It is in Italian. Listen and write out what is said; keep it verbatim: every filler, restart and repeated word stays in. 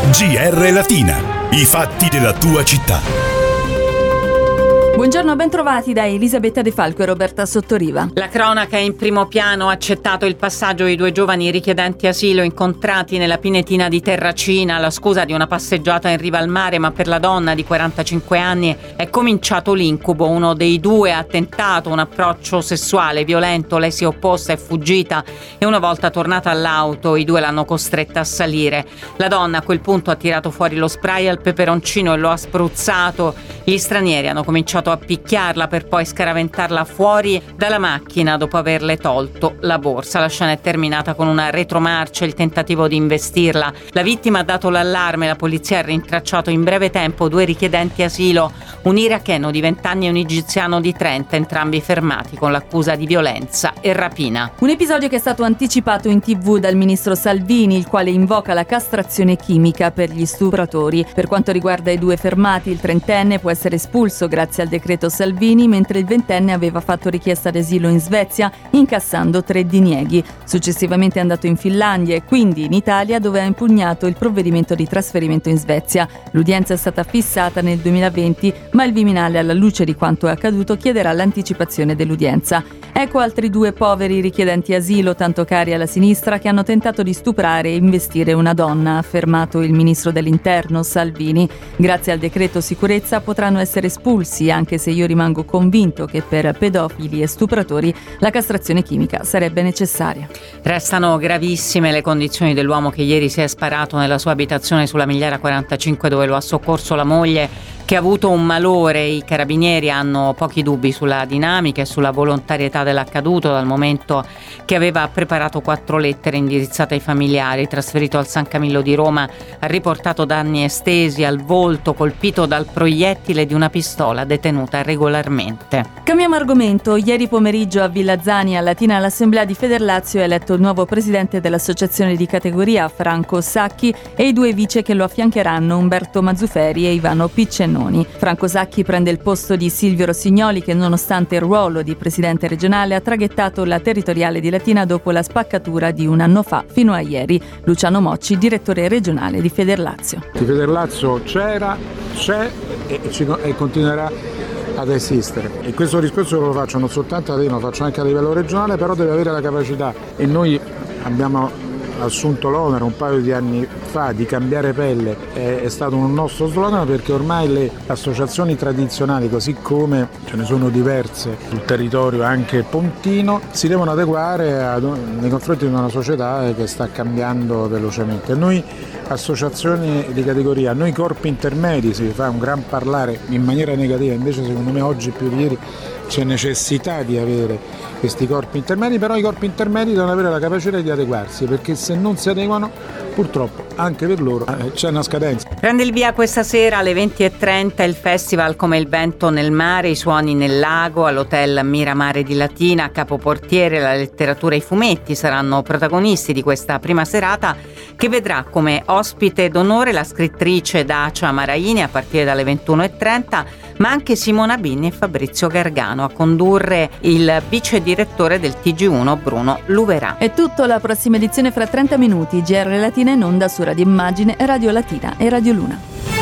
G R Latina, i fatti della tua città. Buongiorno, ben trovati da Elisabetta De Falco e Roberta Sottoriva. La cronaca è in primo piano. Ha accettato il passaggio di due giovani richiedenti asilo incontrati nella pinetina di Terracina alla scusa di una passeggiata in riva al mare, ma per la donna di quarantacinque anni è cominciato l'incubo. Uno dei due ha tentato un approccio sessuale violento, lei si è opposta, è fuggita e una volta tornata all'auto i due l'hanno costretta a salire. La donna a quel punto ha tirato fuori lo spray al peperoncino e lo ha spruzzato. Gli stranieri hanno cominciato a picchiarla per poi scaraventarla fuori dalla macchina dopo averle tolto la borsa. La scena è terminata con una retromarcia, il tentativo di investirla. La vittima ha dato l'allarme, la polizia ha rintracciato in breve tempo due richiedenti asilo, un iracheno di venti anni e un egiziano di trenta, entrambi fermati con l'accusa di violenza e rapina. Un episodio che è stato anticipato in tivù dal ministro Salvini, il quale invoca la castrazione chimica per gli stupratori. Per quanto riguarda i due fermati, il trentenne può essere espulso grazie al decreto Salvini, mentre il ventenne aveva fatto richiesta d'asilo in Svezia incassando tre dinieghi. Successivamente è andato in Finlandia e quindi in Italia, dove ha impugnato il provvedimento di trasferimento in Svezia. L'udienza è stata fissata nel duemilaventi, ma il Viminale, alla luce di quanto è accaduto, chiederà l'anticipazione dell'udienza. Ecco altri due poveri richiedenti asilo, tanto cari alla sinistra, che hanno tentato di stuprare e investire una donna, ha affermato il ministro dell'Interno Salvini. Grazie al decreto sicurezza potranno essere espulsi, anche se io rimango convinto che per pedofili e stupratori la castrazione chimica sarebbe necessaria. Restano gravissime le condizioni dell'uomo che ieri si è sparato nella sua abitazione sulla Migliera quarantacinque, dove lo ha soccorso la moglie, che ha avuto un malore. I carabinieri hanno pochi dubbi sulla dinamica e sulla volontarietà dell'accaduto, dal momento che aveva preparato quattro lettere indirizzate ai familiari. Trasferito al San Camillo di Roma, ha riportato danni estesi al volto, colpito dal proiettile di una pistola detenuta regolarmente. Cambiamo argomento. Ieri pomeriggio a Villazzani, a Latina, l'Assemblea di Federlazio ha eletto il nuovo presidente dell'associazione di categoria, Franco Sacchi, e i due vice che lo affiancheranno, Umberto Mazzuferi e Ivano Piccennoni. Franco Sacchi prende il posto di Silvio Rossignoli, che nonostante il ruolo di presidente regionale ha traghettato la territoriale di Latina dopo la spaccatura di un anno fa fino a ieri. Luciano Mocci, direttore regionale di Federlazio. Di Federlazio c'era, c'è e, e continuerà ad esistere, e questo discorso lo faccio non soltanto a Latina, lo faccio anche a livello regionale, però deve avere la capacità, e noi abbiamo assunto l'onere un paio di anni fa di cambiare pelle. È, è stato un nostro slogan, perché ormai le associazioni tradizionali, così come ce ne sono diverse sul territorio anche pontino, si devono adeguare a, nei confronti di una società che sta cambiando velocemente. Noi associazioni di categoria, noi corpi intermedi, si fa un gran parlare in maniera negativa, invece secondo me oggi più di ieri c'è necessità di avere questi corpi intermedi, però i corpi intermedi devono avere la capacità di adeguarsi, perché se non si adeguano purtroppo anche per loro eh, c'è una scadenza. Prende il via questa sera alle venti e trenta il festival Come il vento nel mare, i suoni nel lago, all'hotel Miramare di Latina. Capoportiere, la letteratura e i fumetti saranno protagonisti di questa prima serata, che vedrà come ospite d'onore la scrittrice Dacia Maraini a partire dalle ventuno e trenta, ma anche Simona Binni e Fabrizio Gargano. A condurre il vice direttore del T G uno Bruno Luverà. È tutto, la prossima edizione fra trenta minuti. G R Latina in onda su Radio Immagine, Radio Latina e Radio Luna.